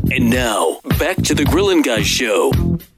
And now, back to the Grillin' Guys Show.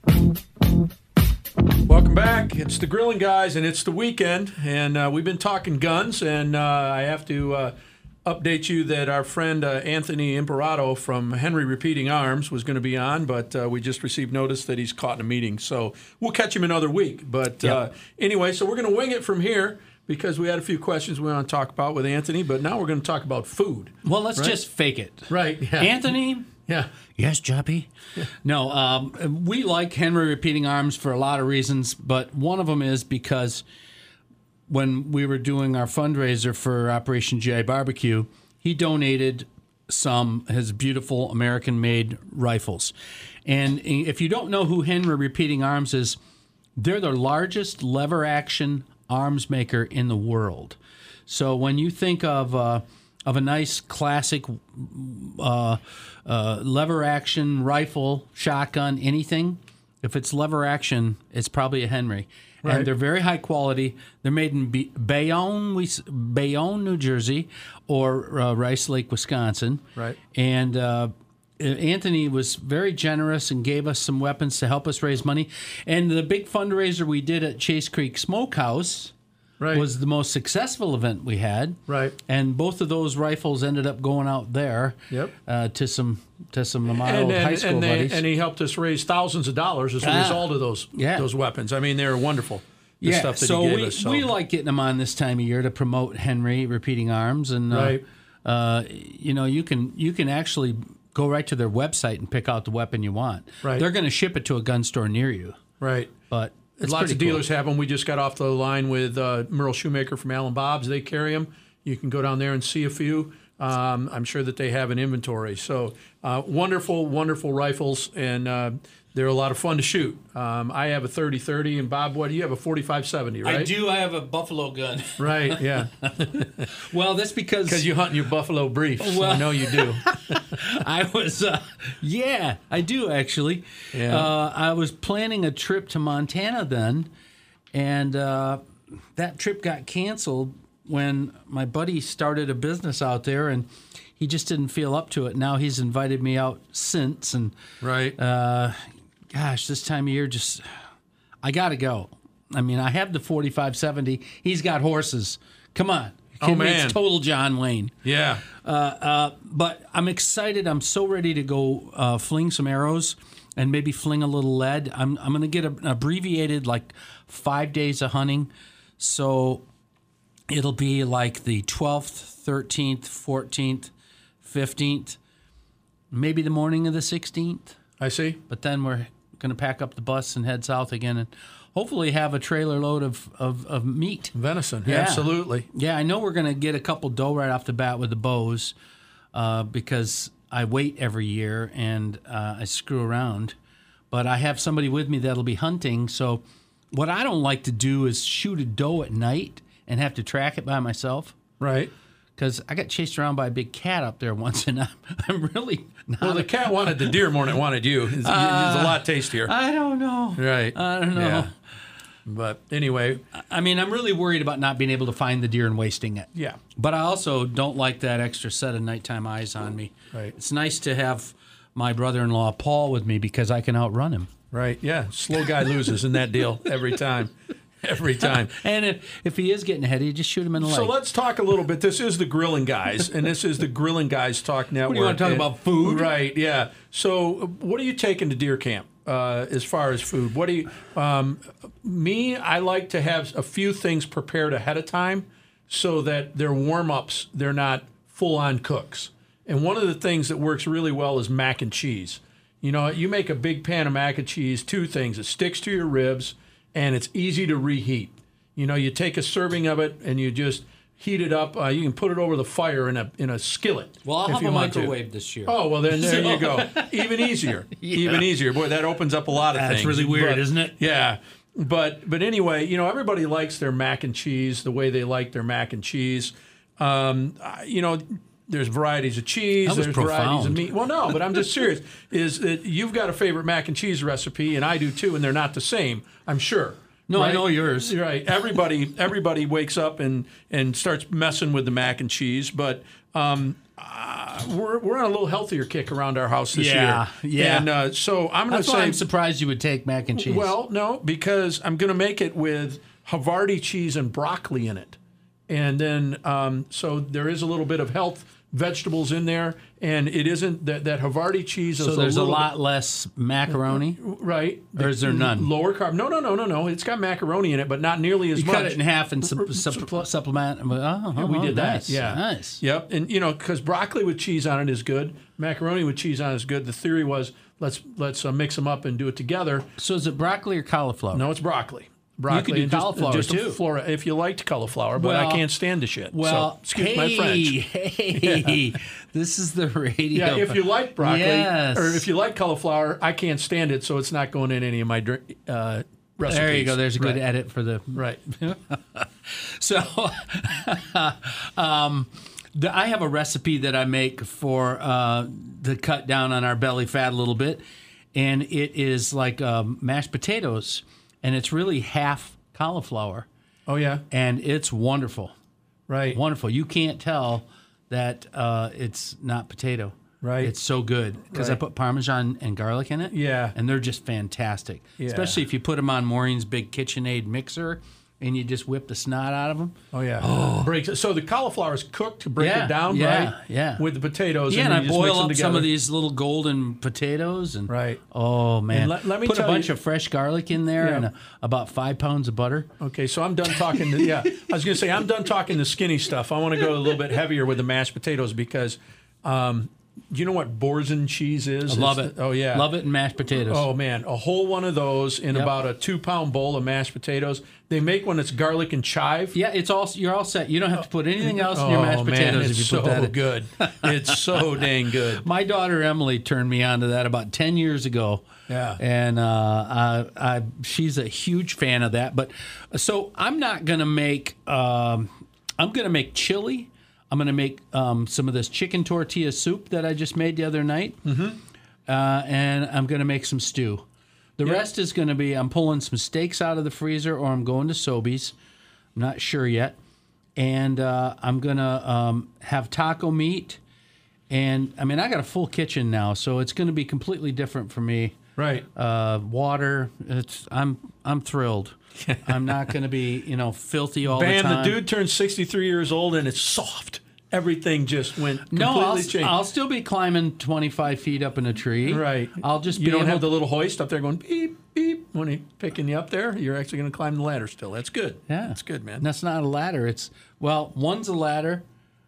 Welcome back. It's the Grillin' Guys, and it's the weekend, and we've been talking guns, and I have to update you that our friend Anthony Imperato from Henry Repeating Arms was going to be on, but we just received notice that he's caught in a meeting, so we'll catch him another week. But anyway, so we're going to wing it from here because we had a few questions we want to talk about with Anthony, but now we're going to talk about food. Well, let's just fake it. Right. Yeah. Anthony? Yeah. Yes, Joppy? Yeah. No, we like Henry Repeating Arms for a lot of reasons, but one of them is because when we were doing our fundraiser for Operation GI Barbecue, he donated his beautiful American-made rifles. And if you don't know who Henry Repeating Arms is, they're the largest lever-action arms maker in the world. So when you think of a nice classic lever action rifle, shotgun, anything, if it's lever action, it's probably a Henry. Right. And they're very high quality. They're made in Bayonne, New Jersey, or Rice Lake, Wisconsin. Right. And Anthony was very generous and gave us some weapons to help us raise money. And the big fundraiser we did at Chase Creek Smokehouse was the most successful event we had. Right. And both of those rifles ended up going out there to some of my old high school buddies. And he helped us raise thousands of dollars as a result of those weapons. I mean, they're wonderful. The stuff that he gave us. So we like getting them on this time of year to promote Henry Repeating Arms. And, you can actually go right to their website and pick out the weapon you want. Right. They're going to ship it to a gun store near you. Right. But lots of dealers have them. We just got off the line with Merle Shoemaker from Allen Bob's. They carry them. You can go down there and see a few. I'm sure that they have an inventory. So wonderful, wonderful rifles, and they're a lot of fun to shoot. I have a 30-30, and Bob, what do you have? A 45-70, right? I do. I have a buffalo gun. Right, yeah. Well, that's because you hunt in your buffalo briefs. Well, I know you do. I was, I do actually. Yeah. I was planning a trip to Montana then, and that trip got canceled when my buddy started a business out there, and he just didn't feel up to it. Now he's invited me out since, and this time of year, I got to go. I mean, I have the 45-70. He's got horses. Come on. Oh, man. It's total John Wayne. Yeah. But I'm excited. I'm so ready to go fling some arrows and maybe fling a little lead. I'm going to get an abbreviated, 5 days of hunting. So it'll be like the 12th, 13th, 14th, 15th, maybe the morning of the 16th. I see. But then we're going to pack up the bus and head south again and hopefully have a trailer load of meat. Venison, absolutely. Yeah, I know we're going to get a couple doe right off the bat with the bows because I wait every year and I screw around. But I have somebody with me that'll be hunting. So what I don't like to do is shoot a doe at night and have to track it by myself. Right. Because I got chased around by a big cat up there once, and I'm really not. Well, the cat wanted the deer more than it wanted you. It's a lot tastier. I don't know. Right. I don't know. Yeah. But anyway. I mean, I'm really worried about not being able to find the deer and wasting it. Yeah. But I also don't like that extra set of nighttime eyes on me. Right. It's nice to have my brother-in-law, Paul, with me because I can outrun him. Right. Yeah. Slow guy loses in that deal every time. Every time. And if he is getting ahead, you just shoot him in the leg. So let's talk a little bit. This is the Grillin' Guys, and this is the Grillin' Guys Talk Network. What do you want to talk about? Food? Right, yeah. So what are you taking to deer camp as far as food? What do you... I like to have a few things prepared ahead of time so that they're warm-ups. They're not full-on cooks. And one of the things that works really well is mac and cheese. You know, you make a big pan of mac and cheese, two things. It sticks to your ribs, and it's easy to reheat. You know, you take a serving of it and you just heat it up. You can put it over the fire in a skillet. Well, I'll have a microwave this year. Oh, well, then there you go. Even easier. Yeah. Even easier. Boy, that opens up a lot of things. That's really weird, isn't it? Yeah. But anyway, you know, everybody likes their mac and cheese the way they like their mac and cheese. You know, there's varieties of cheese. There's varieties of meat. Well, no, but I'm just serious. Is that you've got a favorite mac and cheese recipe, and I do too, and they're not the same, I'm sure. No, right? I know yours. Right. Everybody wakes up and starts messing with the mac and cheese. But we're on a little healthier kick around our house this Yeah, year. yeah. And so I'm going to That's why say, I'm surprised you would take mac and cheese. well, no, because I'm going to make it with Havarti cheese and broccoli in it. And then, so there is a little bit of health vegetables in there, and it isn't that Havarti cheese is so there's a little, lot less macaroni, right? or is there none? Lower carb. No. It's got macaroni in it, but not nearly as You much. cut it in half and supplement. Oh, We did that. nice, Yeah. nice. Yep. And because broccoli with cheese on it is good. Macaroni with cheese on it is good. The theory was let's mix them up and do it together. So is it broccoli or cauliflower? No, it's broccoli. Broccoli. You could do and just- cauliflower, just too. Flora, if you liked cauliflower, but I Well- can't stand the shit. Well, so, excuse my French. Hey, this is the radio. Yeah, if you like broccoli Yes. or if you like cauliflower, I can't stand it, so it's not going in any of my recipes. There you go. There's a good Right. edit for the. Right. So, I have a recipe that I make for to cut down on our belly fat a little bit, and it is like mashed potatoes, and it's really half cauliflower, Oh yeah. and it's wonderful, Right. wonderful. You can't tell that it's not potato. Right. It's so good because I Right. put Parmesan and garlic in it. Yeah. And they're just fantastic. Yeah. Especially if you put them on Maureen's big KitchenAid mixer and you just whip the snot out of them. Oh yeah. Breaks it. So the cauliflower is cooked to break Yeah, it down, yeah, right? yeah. With the potatoes. Yeah, and and then I you just mix boil them up some together. of these little golden potatoes. And Right. Oh, man. And let me put a tell bunch you- of fresh garlic in there Yeah. and about 5 pounds of butter. Okay, so I'm done talking. I was going to say I'm done talking the skinny stuff. I want to go a little bit heavier with the mashed potatoes because, you know what Borzen cheese is? Love It's- it. Oh yeah. Love it in mashed potatoes. Oh man, a whole one of those in Yep. about a 2-pound bowl of mashed potatoes. They make one that's garlic and chive. Yeah, you're all set. You don't have to put anything else in your mashed potatoes man, if it's you put so that in. good. It's so dang good. My daughter Emily turned me on to that about 10 years ago. Yeah. And she's a huge fan of that. But so I'm not going to make, I'm going to make chili. I'm going to make some of this chicken tortilla soup that I just made the other night. Mm-hmm. And I'm going to make some stew. The rest is going to be, I'm pulling some steaks out of the freezer or I'm going to Sobeys. I'm not sure yet. And I'm going to have taco meat. And, I mean, I got a full kitchen now, so it's going to be completely different for me. Right. Water, I'm thrilled. I'm not going to be, filthy all the Bam, time. the dude turned 63 years old and it's soft. Everything just went completely No, changed. I'll still be climbing 25 feet up in a tree. Right. I'll just You be don't able have the little hoist up there going beep, beep when he's picking you up there. You're actually going to climb the ladder still. That's good. Yeah. That's good, man. That's not a ladder. One's a ladder,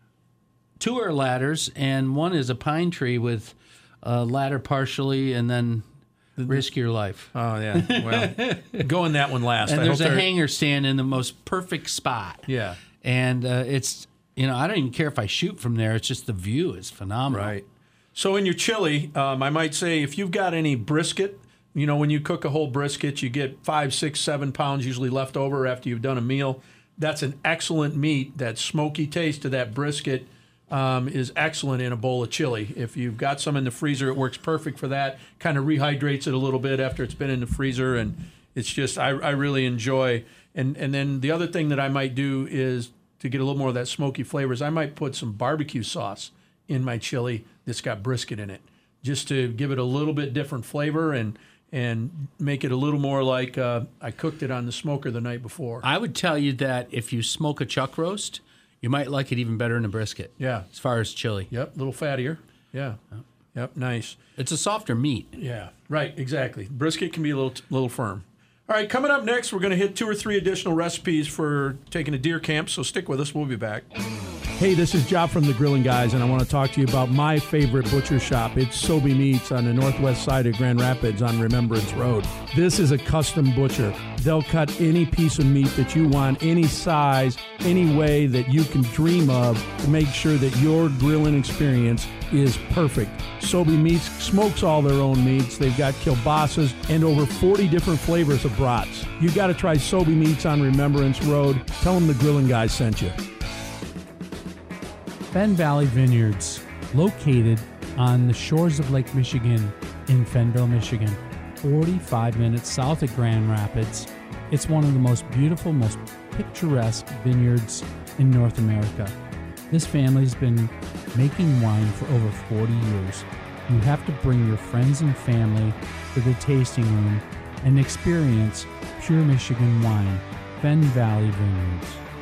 2 are ladders, and one is a pine tree with a ladder partially and then risk your life. Oh, yeah. Well, going that one last. And I there's hope a they're- hanger stand in the most perfect spot. Yeah. And it's, I don't even care if I shoot from there. It's just the view is phenomenal. Right. So in your chili, I might say if you've got any brisket, when you cook a whole brisket, you get 5, 6, 7 pounds usually left over after you've done a meal. That's an excellent meat. That smoky taste of that brisket is excellent in a bowl of chili. If you've got some in the freezer, it works perfect for that. Kind of rehydrates it a little bit after it's been in the freezer, and it's just I really enjoy. And then the other thing that I might do is to get a little more of that smoky flavors, I might put some barbecue sauce in my chili that's got brisket in it, just to give it a little bit different flavor and make it a little more like I cooked it on the smoker the night before. I would tell you that if you smoke a chuck roast, you might like it even better than a brisket. Yeah. As far as chili. Yep, a little fattier. Yeah. Yep, nice. It's a softer meat. Yeah, right, exactly. Brisket can be a little firm. All right, coming up next, we're going to hit 2 or 3 additional recipes for taking a deer camp, so stick with us. We'll be back. Hey, this is Job from the Grilling Guys, and I want to talk to you about my favorite butcher shop. It's Sobe Meats on the northwest side of Grand Rapids on Remembrance Road. This is a custom butcher. They'll cut any piece of meat that you want, any size, any way that you can dream of to make sure that your grilling experience is perfect. Sobe Meats smokes all their own meats. They've got kielbasa's and over 40 different flavors of brats. You got to try Sobe Meats on Remembrance Road. Tell them the Grilling Guys sent you. Fenn Valley Vineyards, located on the shores of Lake Michigan in Fennville, Michigan, 45 minutes south of Grand Rapids. It's one of the most beautiful, most picturesque vineyards in North America. This family's been making wine for over 40 years. You have to bring your friends and family to the tasting room and experience pure Michigan wine, Fenn Valley Vineyards.